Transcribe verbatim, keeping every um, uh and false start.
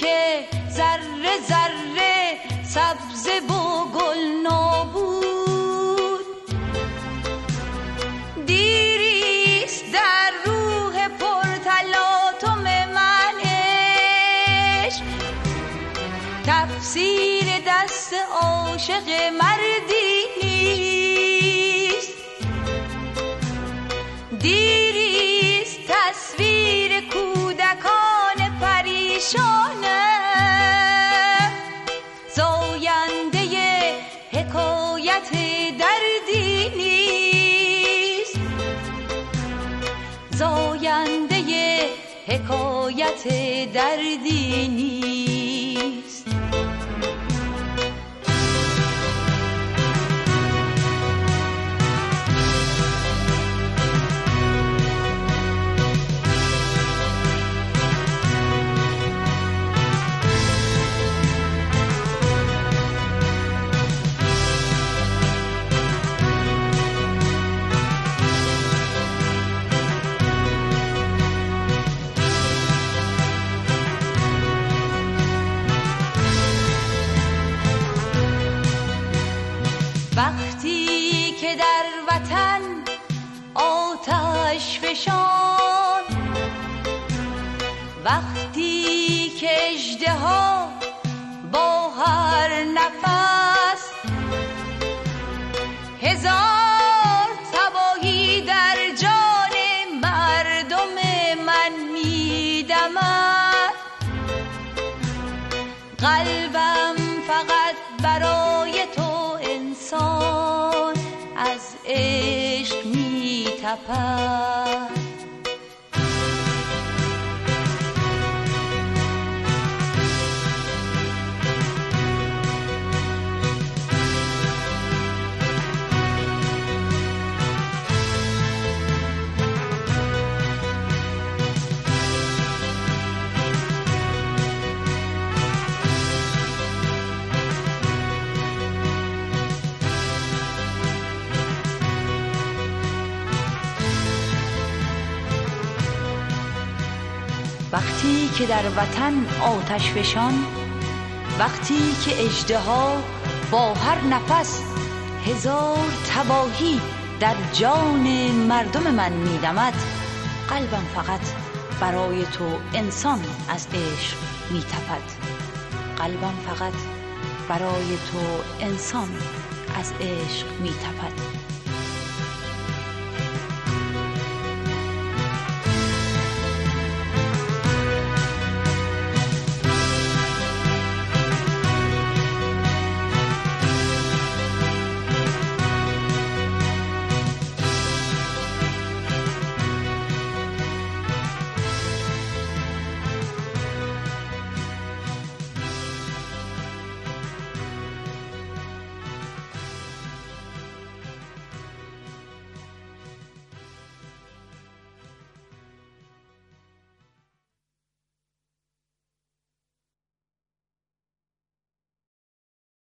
که ذره ذره سبز و گل نابود، دیریست در روح پرتلاطم من عشق، تفسیر دست عاشق مردی نیست، دیریست تصویر کودکان پریشانه، زاینده حکایت دردی نیست، زاینده حکایت دردی نیست. وقتی که در وطن آتش فشان، وقتی که اژدها با هر نفس هزار تباهی در جان مردم من میدمد، قلبم فقط برای تو انسان از عشق می‌تپد. وقتی که در وطن آتش فشان، وقتی که اژدها با هر نفس هزار تباهی در جان مردم من میدمد، قلبم فقط برای تو انسان از عشق میتپد، قلبم فقط برای تو انسان از عشق میتپد.